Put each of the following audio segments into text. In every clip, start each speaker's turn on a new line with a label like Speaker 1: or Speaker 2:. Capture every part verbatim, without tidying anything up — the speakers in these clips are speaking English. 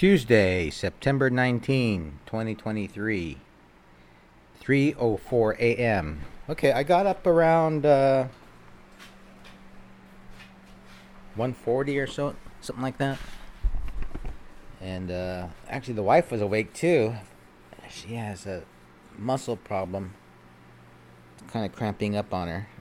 Speaker 1: Tuesday, September nineteenth, twenty twenty-three, three oh four a.m. Okay, I got up around uh, one forty or so, something like that. And uh, actually, the wife was awake too. She has a muscle problem, kind of cramping up on her.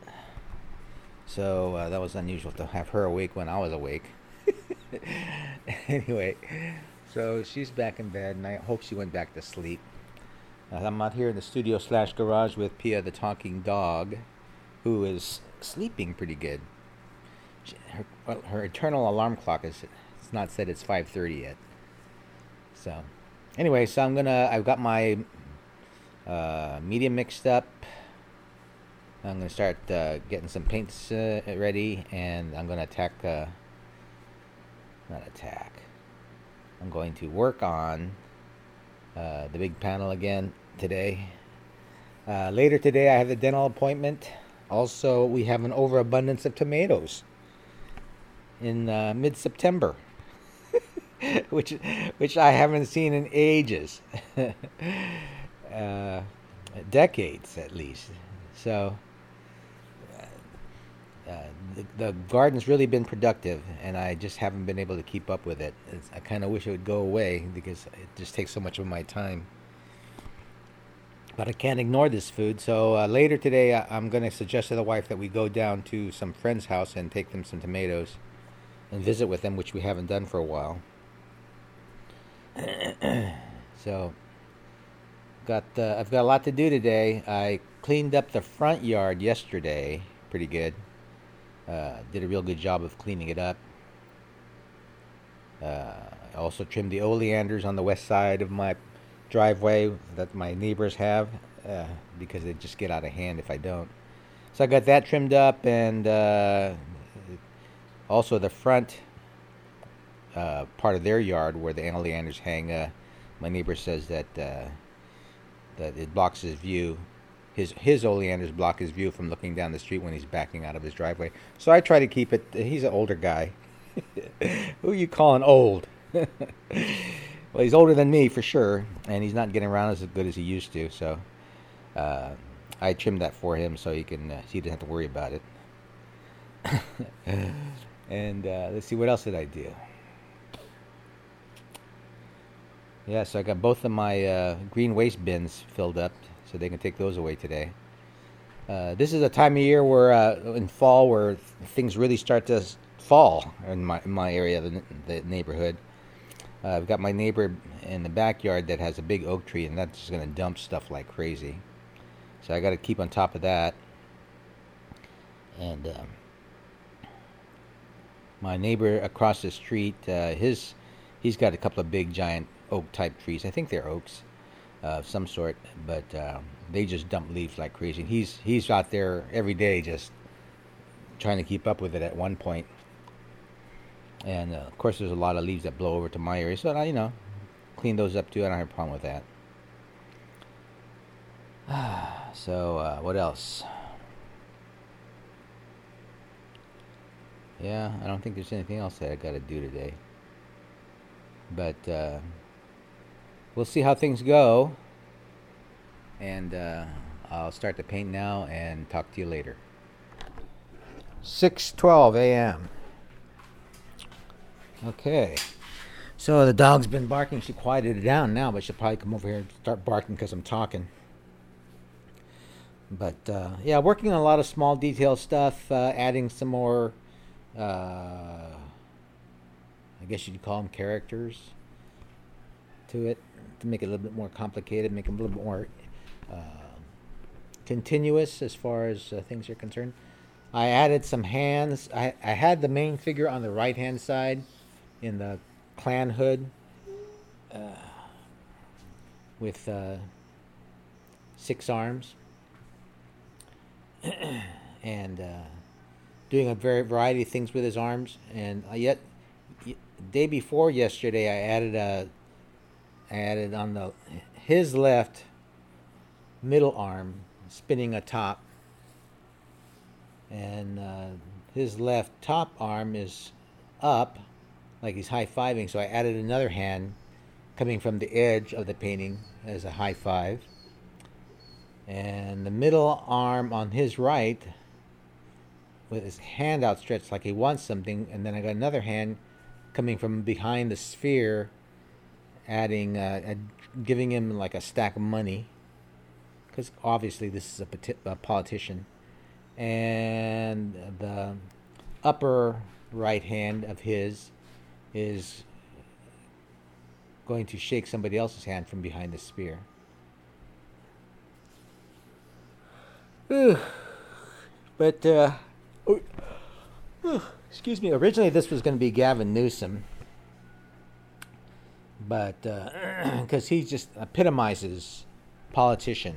Speaker 1: So uh, that was unusual to have her awake when I was awake. Anyway, so she's back in bed, and I hope she went back to sleep. Uh, I'm out here in the studio slash garage with Pia the talking dog, who is sleeping pretty good. She, her, well, her eternal alarm clock is it's not said it's five thirty yet. So, anyway, so I'm gonna I've got my uh, media mixed up. I'm gonna start uh, getting some paints uh, ready, and I'm gonna attack. Uh, not attack. I'm going to work on uh, the big panel again today. Uh, later today, I have the dental appointment. Also, we have an overabundance of tomatoes in uh, mid-September, which which I haven't seen in ages, uh, decades at least. So. Uh, the, the garden's really been productive, and I just haven't been able to keep up with it. It's, I kind of wish it would go away because it just takes so much of my time. But I can't ignore this food. So uh, later today, I, I'm going to suggest to the wife that we go down to some friend's house and take them some tomatoes and visit with them, which we haven't done for a while. So got uh, I've got a lot to do today. I cleaned up the front yard yesterday pretty good. Uh, did a real good job of cleaning it up. Uh, I also trimmed the oleanders on the west side of my driveway that my neighbors have uh, because they just get out of hand if I don't. So I got that trimmed up, and uh, also the front uh, part of their yard where the oleanders hang. Uh, my neighbor says that uh, that it blocks his view. His his oleanders block his view from looking down the street when he's backing out of his driveway. So I try to keep it. He's an older guy. Who are you calling old? Well, he's older than me for sure, and he's not getting around as good as he used to. So uh, I trimmed that for him so he can uh, he doesn't have to worry about it. And uh, let's see, what else did I do? Yeah, so I got both of my uh, green waste bins filled up, so they can take those away today. Uh, this is a time of year where, uh, in fall, where things really start to fall in my in my area, the, the neighborhood. Uh, I've got my neighbor in the backyard that has a big oak tree, and that's just going to dump stuff like crazy. So I got to keep on top of that. And um, my neighbor across the street, uh, his he's got a couple of big giant oak type trees. I think they're oaks. Uh, of some sort, but um, they just dump leaves like crazy. He's he's out there every day just trying to keep up with it at one point. And uh, of course, there's a lot of leaves that blow over to my area, so I, you know, clean those up too. I don't have a problem with that. So uh, what else? Yeah, I don't think there's anything else that I got to do today. But. Uh, We'll see how things go, and uh, I'll start to paint now and talk to you later. six twelve a.m. Okay, so the dog's been barking. She quieted it down now, but she'll probably come over here and start barking because I'm talking. But uh, yeah, working on a lot of small detail stuff, uh, adding some more, uh, I guess you'd call them characters to it, to make it a little bit more complicated, make them a little bit more uh, continuous as far as uh, things are concerned. I added some hands. I, I had the main figure on the right-hand side in the clan hood uh, with uh, six arms and uh, doing a very variety of things with his arms. And uh, yet, y- day before yesterday, I added a I added on the his left middle arm spinning atop, and uh, his left top arm is up like he's high-fiving. So I added another hand coming from the edge of the painting as a high five. And the middle arm on his right with his hand outstretched like he wants something. And then I got another hand coming from behind the sphere, adding, uh, a, giving him like a stack of money. Because obviously this is a, pati- a politician. And the upper right hand of his is going to shake somebody else's hand from behind the spear. But, uh, excuse me, originally this was going to be Gavin Newsom. But, because uh, he just epitomizes politician.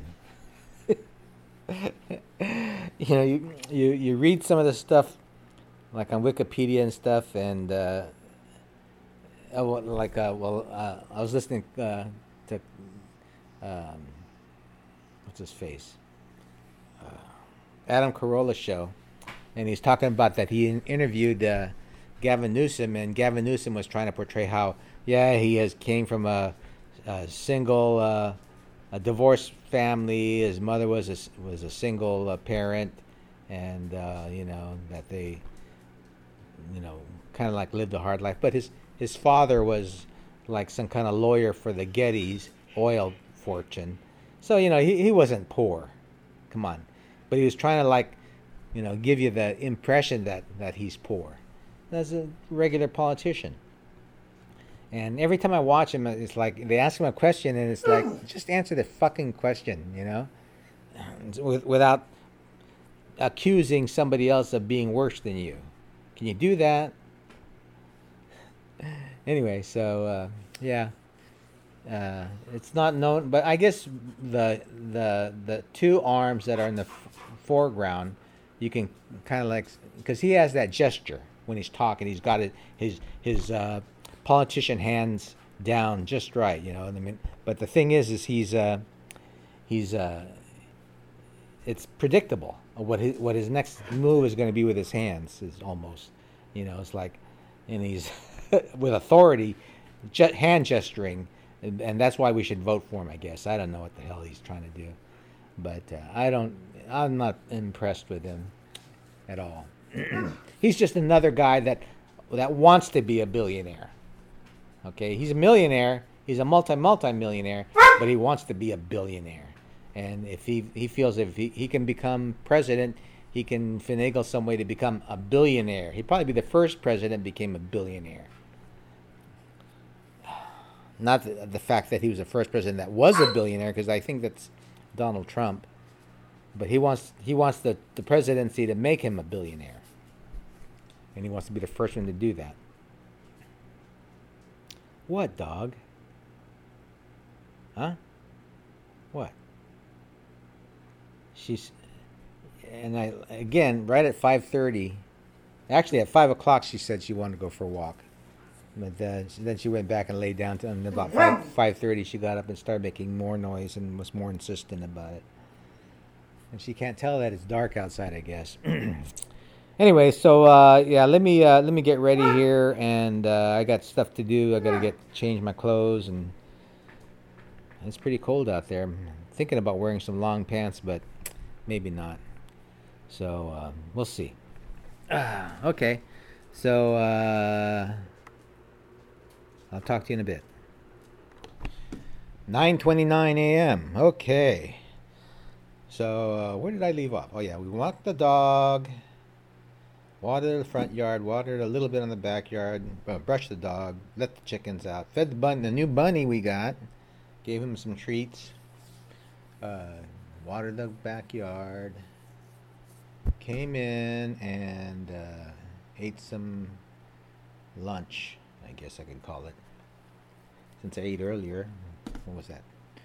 Speaker 1: You know, you, you, you read some of the stuff, like on Wikipedia and stuff, and, uh, oh, like, uh, well, uh, I was listening uh, to, um, what's his face? Uh, Adam Carolla show, and he's talking about that he interviewed uh, Gavin Newsom, and Gavin Newsom was trying to portray how, yeah, he has came from a, a single, uh, a divorced family. His mother was a, was a single uh, parent, and uh, you know that they, you know, kind of like lived a hard life. But his his father was like some kind of lawyer for the Gettys oil fortune, so you know he he wasn't poor. Come on. But he was trying to, like, you know, give you the impression that, that he's poor. As a regular politician. And every time I watch him, it's like they ask him a question, and it's like, just answer the fucking question, you know, With, without accusing somebody else of being worse than you. Can you do that? Anyway, so uh, yeah. Uh, it's not known, but I guess the the the two arms that are in the f- foreground, you can kind of like, because he has that gesture when he's talking. He's got it, his his uh, politician hands down just right, you know. I mean, but the thing is, is he's uh, he's uh, it's predictable what his what his next move is going to be with his hands. Is almost, you know, it's like, and he's with authority, jet, hand gesturing. And that's why we should vote for him, I guess. I don't know what the hell he's trying to do. But uh, I don't, I'm not impressed with him at all. He's just another guy that that wants to be a billionaire. Okay? He's a millionaire. He's a multi-multi-millionaire. But he wants to be a billionaire. And if he, he feels if he, he can become president, he can finagle some way to become a billionaire. He'd probably be the first president became a billionaire. Not the, the fact that he was the first president that was a billionaire, because I think that's Donald Trump. But he wants he wants the, the presidency to make him a billionaire. And he wants to be the first one to do that. What, dog? Huh? What? She's... And I, again, right at five thirty... Actually, at five o'clock, she said she wanted to go for a walk. But uh, then she went back and laid down. To, and about five five thirty, she got up and started making more noise and was more insistent about it. And she can't tell that it's dark outside, I guess. Anyway, so uh, yeah, let me uh, let me get ready here, and uh, I got stuff to do. I got to get change my clothes, and it's pretty cold out there. I'm thinking about wearing some long pants, but maybe not. So uh, we'll see. Ah, okay, so. Uh, I'll talk to you in a bit. nine twenty-nine a.m. Okay. So, uh, where did I leave off? Oh, yeah. We walked the dog. Watered the front yard. Watered a little bit on the backyard. Uh, brushed the dog. Let the chickens out. Fed the bunny. The new bunny we got. Gave him some treats. Uh, watered the backyard. Came in and uh, ate some lunch, I guess I could call it. Since I ate earlier, what was that?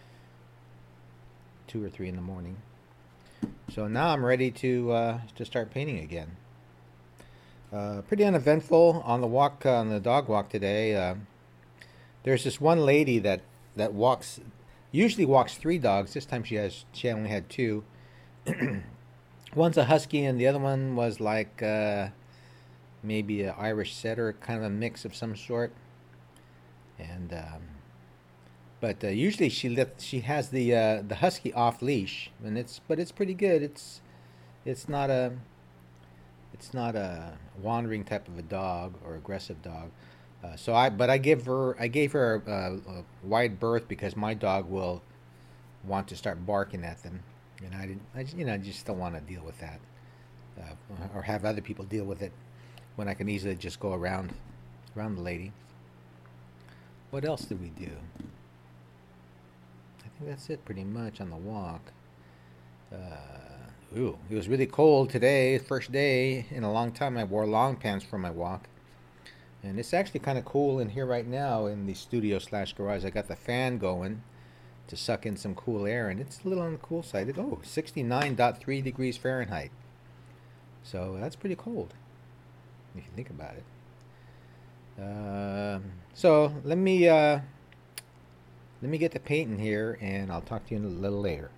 Speaker 1: Two or three in the morning. So now I'm ready to uh, to start painting again. Uh, pretty uneventful on the walk, uh, on the dog walk today. Uh, there's this one lady that, that walks, usually walks three dogs. This time she has she only had two. One's a husky, and the other one was like uh, maybe an Irish setter, kind of a mix of some sort. And um, but uh, usually she let she has the uh, the husky off leash, and it's but it's pretty good. It's it's not a it's not a wandering type of a dog or aggressive dog. Uh, so I but I give her I gave her a, a wide berth because my dog will want to start barking at them, and I didn't I, you know I just don't want to deal with that, uh, or have other people deal with it when I can easily just go around around the lady. What else did we do? I think that's it pretty much on the walk. Uh, ooh, it was really cold today, first day in a long time. I wore long pants for my walk. And it's actually kind of cool in here right now in the studio slash garage. I got the fan going to suck in some cool air, and it's a little on the cool side. It, oh, sixty-nine point three degrees Fahrenheit. So that's pretty cold if you think about it. Um, so let me uh, let me get the painting here, and I'll talk to you a little later.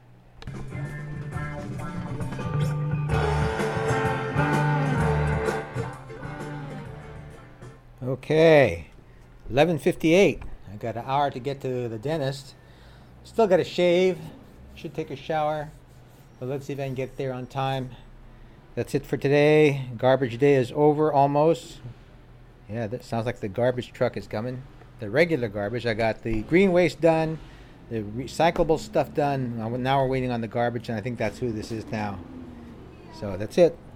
Speaker 1: Okay, eleven fifty-eight. I got an hour to get to the dentist. Still got to shave. Should take a shower. But let's see if I can get there on time. That's it for today. Garbage day is over almost. Yeah, that sounds like the garbage truck is coming. The regular garbage. I got the green waste done, the recyclable stuff done. Now we're waiting on the garbage, and I think that's who this is now. So that's it.